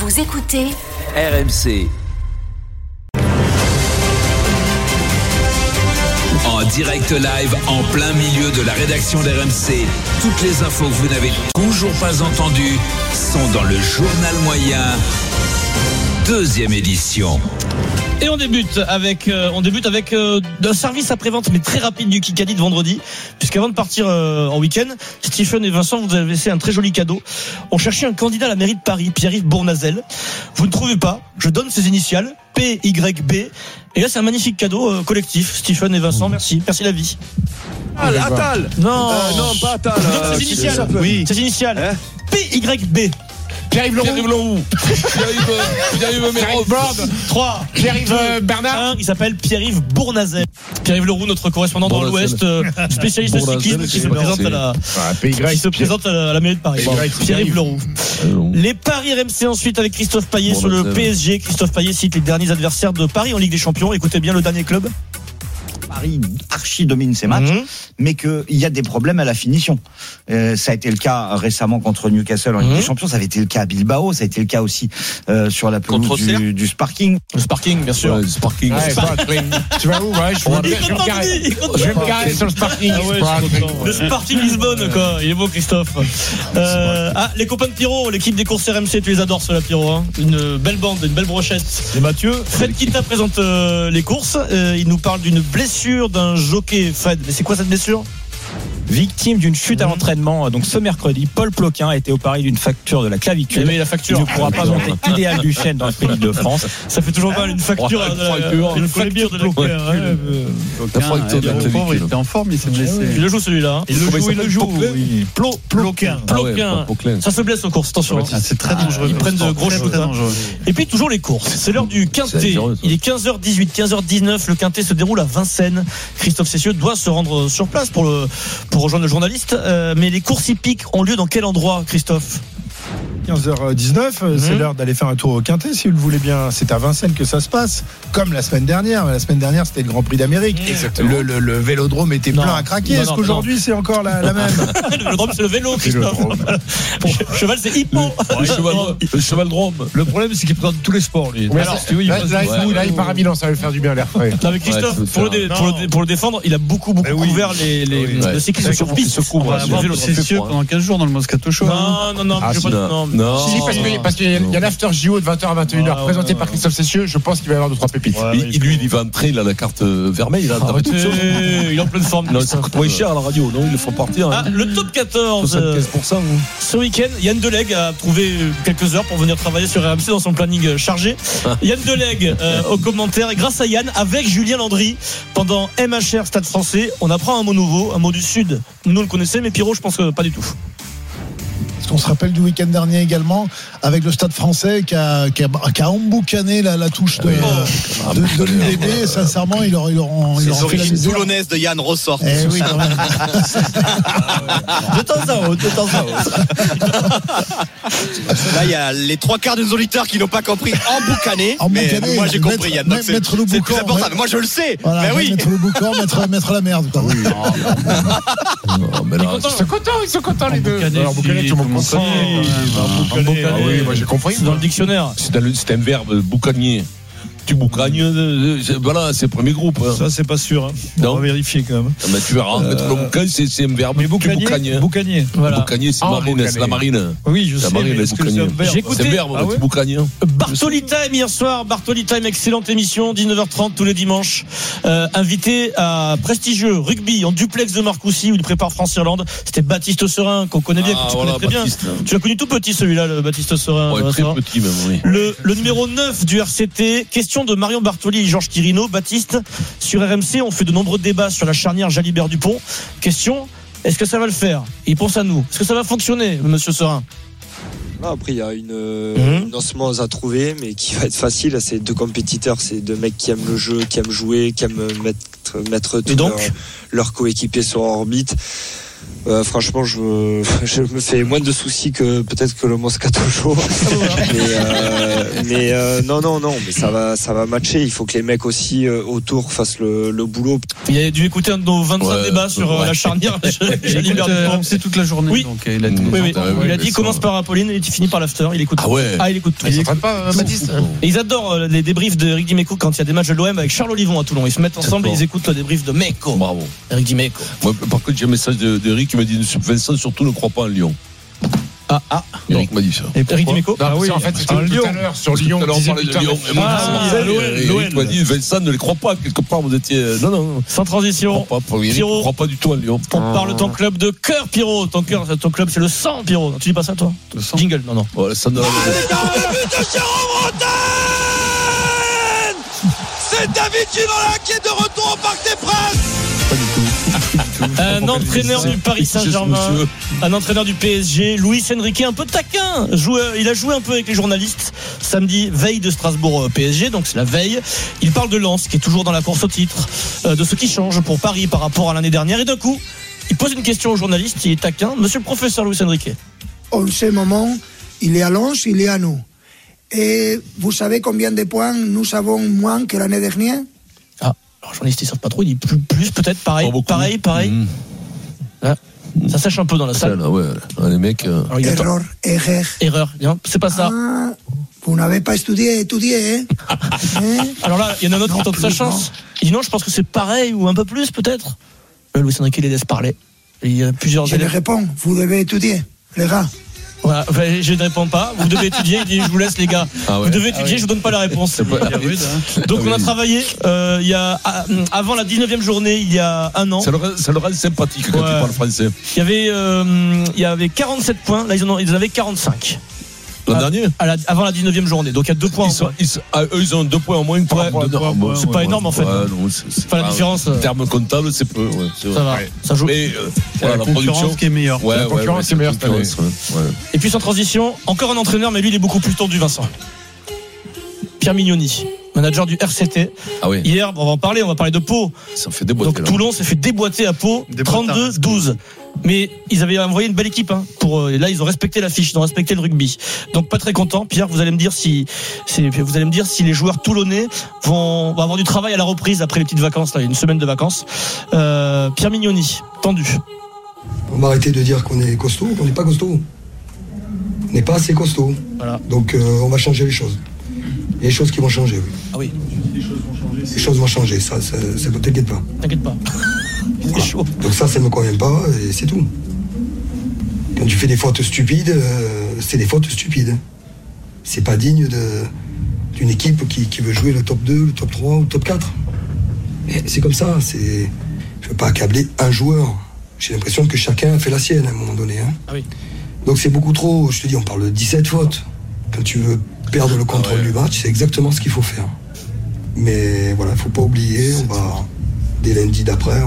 Vous écoutez RMC. En direct live, en plein milieu de la rédaction d'RMC. Toutes les infos que vous n'avez toujours pas entendues sont dans le journal moyen. Deuxième édition. Et on débute avec un service après-vente mais très rapide du Kikadi de vendredi, puisqu'avant de partir en week-end, Stephen et Vincent vous avez laissé un très joli cadeau. On cherchait un candidat à la mairie de Paris, Pierre-Yves Bournazel. Vous ne trouvez pas, je donne ses initiales, PYB. Et là c'est un magnifique cadeau collectif. Stephen et Vincent, merci la vie. Attal. Non, pas Attal. je donne ses initiales. Oui. Ses initiales. PYB. Pierre-Yves Leroux. Pierre-Yves Merod. 3. Pierre-Yves Bernard. 1, il s'appelle Pierre-Yves Bournazel. Pierre-Yves Leroux, notre correspondant dans l'Ouest, spécialiste de cyclisme qui se présente à la mairie de Paris. Pierre-Yves Leroux. Les paris RMC ensuite avec Christophe Payet sur le PSG. Christophe Payet cite les derniers adversaires de Paris en Ligue des Champions. Écoutez bien le dernier club. Paris archi domine ses matchs, mais qu'il y a des problèmes à la finition. Ça a été le cas récemment contre Newcastle en Ligue des Champions, ça avait été le cas à Bilbao, ça a été le cas aussi sur la pelouse du Sparking. Le Sparking, bien sûr. Le Sparking. Tu vas où? Je vais me garer sur le Sparking. Le Sparking Lisbonne, quoi. Il est beau, Christophe. Les copains de Pierrot, l'équipe des courses RMC, tu les adores, ceux-là, Pierrot. Hein. Une belle bande, une belle brochette. Et Mathieu. Fred Kita présente les courses. Il nous parle d'une blessure d'un jockey. Fred, mais c'est quoi cette blessure ? Victime d'une chute à l'entraînement, donc ce mercredi, Paul Ploquin a été opéré d'une fracture de la clavicule. Mais la facture. Il ne pourra pas monter idéal du chêne dans le Pays de France. Ça fait toujours mal une facture. Une facture de la clavicule. Il était en forme, il s'est blessé. Il le joue celui-là. Il le joue. Ploquin. Ça se blesse aux courses, attention. C'est très dangereux. Ils prennent de gros shoots. Et puis toujours les courses. C'est l'heure du Quintet. Il est 15h18, 15h19. Le Quintet se déroule à Vincennes. Christophe Cessieux doit se rendre sur place pour rejoindre le journaliste. Mais les courses hippiques ont lieu dans quel endroit, Christophe ? 15h19, c'est l'heure d'aller faire un tour au Quintet, si vous le voulez bien. C'est à Vincennes que ça se passe, comme la semaine dernière. La semaine dernière, c'était le Grand Prix d'Amérique. Le vélodrome était plein à craquer. Est-ce qu'aujourd'hui, c'est encore la même ? Le vélodrome, c'est le vélo, Christophe. Cheval, c'est hippo. Le cheval-drome. Le problème, c'est qu'il présente tous les sports, lui. Là, il part à Milan, ça va lui faire du bien, l'air frais. Non, mais Christophe, pour le défendre, il a beaucoup couvert le cyclisme sur piste. On va avoir Cessieux pendant 15 jours dans le Moscato Show. Non. Si, parce qu'il y a l'after JO de 20h à 21h présenté par Christophe Cessieux, je pense qu'il va y avoir 2-3 pépites. Il va entrer, il a la carte vermeille, il est en pleine forme. Non, ça coûte moins cher à la radio, non, il le font partir. Le top 14. 75%. Ce week-end, Yann Delegue a trouvé quelques heures pour venir travailler sur RMC dans son planning chargé. Yann Delegue au commentaire, et grâce à Yann, avec Julien Landry, pendant MHR Stade Français, on apprend un mot nouveau, un mot du Sud. Nous le connaissons, mais Pierrot, je pense que pas du tout. On se rappelle du week-end dernier également avec le Stade Français qui a emboucané la touche de l'UBB. Sincèrement, ils auront fait la misère. Toulonnaise de Yann ressort. Oui, quand même. De temps à autre. Là, il y a les 3/4 des auditeurs qui n'ont pas compris emboucané. Mais moi, j'ai compris, Yann. Donc c'est le plus important. Moi, je le sais. Voilà, mais oui. Mettre le boucan, mettre la merde. Quoi. Oui. Ils sont contents les deux. Alors, boucané, tout le monde comprend. Oui, moi j'ai compris. C'est dans le dictionnaire. C'est un verbe, boucanier. Tu boucagnes, voilà, c'est le premier groupe. Ça, c'est pas sûr. On va vérifier quand même. Mais tu verras, mettre le boucan, c'est un verbe. Mais boucanier. Voilà. Boucanier, c'est marine, c'est la marine. Oui, je sais. Marine, Est-ce que c'est un verbe ? C'est un verbe, tu boucagnes. Bartoli Time hier soir. Bartoli Time, excellente émission, 19h30 tous les dimanches. Invité à prestigieux rugby en duplex de Marcoussis où il prépare France-Irlande. C'était Baptiste Serin, qu'on connaît bien, que tu connais très bien. Tu l'as connu tout petit celui-là, le Baptiste Serin. Ouais, très petit même, oui. Le numéro 9 du RCT. Question de Marion Bartoli et Georges Quirino. Baptiste, sur RMC, on fait de nombreux débats sur la charnière Jalibert-Dupont. Question, est-ce que ça va le faire ? Il pense à nous. Est-ce que ça va fonctionner, monsieur Serin ? Après, il y a une osmose à trouver, mais qui va être facile. C'est deux compétiteurs, c'est deux mecs qui aiment le jeu, qui aiment jouer, qui aiment mettre tous leurs coéquipiers sur orbite. Franchement, je me fais moins de soucis que peut-être que le Moscato Show. mais non, mais ça va matcher. Il faut que les mecs aussi autour fassent le boulot. Il a dû écouter un de nos 25 débats sur la charnière. J'ai RMC toute la journée. Oui. Donc il a dit il commence par Apolline et il finit par l'after. Il écoute. Il écoute tout. Il s'entraîne pas, Baptiste. Et ils adorent les débriefs de Eric Dimeco quand il y a des matchs de l'OM avec Charles Olivon à Toulon. Ils se mettent ensemble et ils écoutent le débrief de Meco. Bravo. Eric Dimeco. Moi, par contre, j'ai un message d'Eric qui m'a dit Vincent, surtout ne crois pas en Lyon. Eric m'a dit ça. Et Eric Dimeco en fait, c'était tout à l'heure sur Lyon. On parlait de Lyon. Eric m'a dit Vincent, ne les crois pas. Quelque part, vous étiez. Non. Sans transition. Pierrot. Ne crois pas du tout à Lyon. On parle ton club de cœur, Pierrot. Ton club, c'est le sang, Pierrot. Tu dis pas ça, toi? Jingle, non. Voilà, ça ne va pas. Le but de Jérôme Bretagne! C'est David Ginola qui est de retour au Parc des Princes! Pas du tout. Un entraîneur du Paris Saint-Germain, un entraîneur du PSG, Luis Enrique, un peu taquin. Il a joué un peu avec les journalistes samedi, veille de Strasbourg PSG, donc c'est la veille. Il parle de Lens, qui est toujours dans la course au titre, de ce qui change pour Paris par rapport à l'année dernière. Et d'un coup, il pose une question aux journalistes, il est taquin. Monsieur le professeur Luis Enrique. En ce moment, il est à Lens, il est à nous. Et vous savez combien de points nous avons moins que l'année dernière? Alors, journaliste, ils savent pas trop, il dit plus peut-être, pareil. Là, ça sèche un peu dans la salle. Là, les mecs. Erreur. Non, c'est pas ça. Vous n'avez pas étudié, hein? Alors là, il y en a un autre qui tente sa chance. Il dit non, je pense que c'est pareil ou un peu plus peut-être. Louis Enrique les laisse parler. Et il y a plusieurs. Je les réponds, vous devez étudier, les gars. Voilà, je ne réponds pas. Vous devez étudier. Il dit, je vous laisse les gars. Vous devez étudier. Je vous donne pas la réponse. Donc on a travaillé. Il y a avant la 19e journée, il y a un an. Ça le rend sympathique quand tu parles français. Il y avait 47 points. Là ils en avaient 45. L'an dernier avant la 19e journée. Donc il y a 2 points. Eux ils ont 2 points en moins que par rapport à c'est pas énorme en fait. C'est pas la différence. En termes comptables, c'est peu. Ça va. Ça joue. Mais la production qui est meilleure. La concurrence est meilleure cette année. Et puis sans transition, encore un entraîneur, mais lui il est beaucoup plus tendu, Vincent. Pierre Mignoni, manager du RCT. Hier, on va parler de Pau. Ça fait déboîter. Donc Toulon s'est fait déboîter à Pau, 32-12. Mais ils avaient envoyé une belle équipe. Et là, ils ont respecté l'affiche, ils ont respecté le rugby. Donc pas très content. Pierre, vous allez me dire si les joueurs toulonnais vont avoir du travail à la reprise après les petites vacances. Là, il y a une semaine de vacances. Pierre Mignoni, tendu. On va arrêter de dire qu'on est costaud, qu'on n'est pas costaud. On n'est pas assez costaud. Voilà. Donc on va changer les choses. Il y a des choses qui vont changer, oui. Ah oui. Les choses vont changer, ça ne t'inquiète pas. T'inquiète pas. C'est chaud. Donc ça ne me convient pas et c'est tout. Quand tu fais des fautes stupides, c'est des fautes stupides. C'est pas digne d'une équipe qui veut jouer le top 2, le top 3 ou le top 4. Mais c'est comme ça, je ne veux pas accabler un joueur. J'ai l'impression que chacun a fait la sienne à un moment donné. Ah oui. Donc c'est beaucoup trop, je te dis, on parle de 17 fautes. Quand tu veux perdre le contrôle du match, c'est exactement ce qu'il faut faire. Mais voilà, il ne faut pas oublier, dès lundi d'après,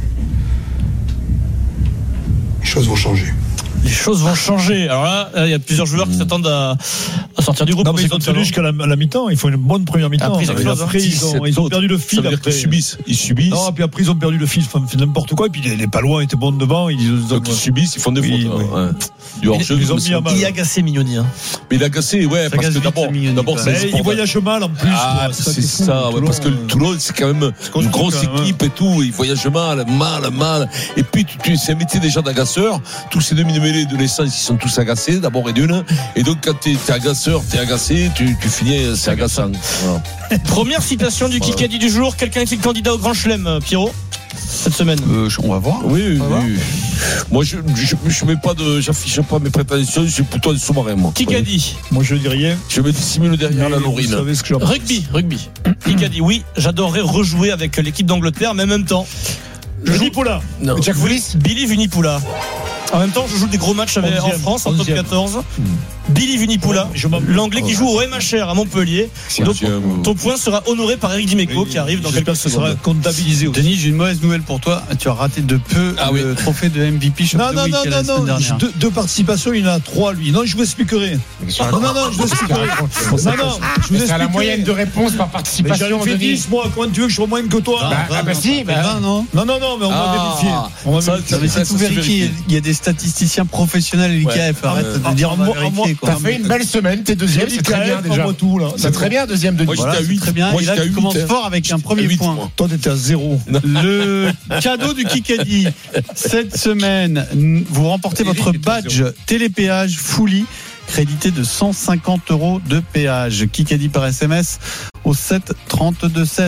les choses vont changer. Les choses vont changer. Alors là, il y a plusieurs joueurs qui s'attendent à sortir du groupe. Non, mais ils ont tenu jusqu'à la mi-temps. Il faut une bonne première mi-temps. Après, ils ont perdu le fil. Ils subissent. Non, puis après, ils ont perdu le fil. Enfin, n'importe quoi. Et puis, les Palouins étaient bons devant. Donc, ils subissent, ils font des fautes. Il est agacé, Mignoni. Mais il est agacé, parce que d'abord, il voyage mal en plus. Ah, c'est ça, parce que Toulon, c'est quand même une grosse équipe et tout. Il voyage mal. Et puis, c'est un métier déjà d'agaceur. Tous ces demi-mêlés de l'essence, ils sont tous agacés, d'abord et d'une. Et donc, quand t'es agaceur, t'es agacé, tu finis, c'est agaçant. Voilà. Première citation du Kikadi du jour. Quelqu'un est-il candidat au Grand Chelem, Pierrot, cette semaine? On va voir. Oui. Moi, j'affiche pas mes prétentions, je suis plutôt un sous-marin, moi. Kikadi. Moi, je dis rien. Je me dissimule derrière la Lorine. Rugby. Kikadi, oui, j'adorerais rejouer avec l'équipe d'Angleterre, mais en même temps. Vunipola. Jack Willis. Billy Vunipola. En même temps, je joue des gros matchs en France, en top 14. Billy Vunipola, l'anglais qui joue au MHR à Montpellier. Donc, ton point sera honoré par Eric Dimeco qui arrive dans quelques secondes. Sera comptabilisé aussi. Denis, j'ai une mauvaise nouvelle pour toi. Tu as raté de peu le trophée de MVP Champions League la semaine dernière. Deux participations, il y en a 3 lui. Non, je vous expliquerai. Je vous expliquerai. C'est à la moyenne de réponses par participation. J'en ai fait 10, moi. Comment tu veux que je sois moins que toi? Si, mais non, mais on va vérifier. Il y a des statisticiens professionnels, l'IKF. Arrête de dire t'as fait une belle semaine, t'es deuxième, c'est très bien déjà. C'est très bien, deuxième de Voilà, c'est très bien. Et là, tu commences fort avec un premier point. Toi, t'étais à 0. Le cadeau du Kikadi. Cette semaine, vous remportez votre badge télépéage Fully, crédité de 150 € de péage. Kikadi par SMS au 7 32 16.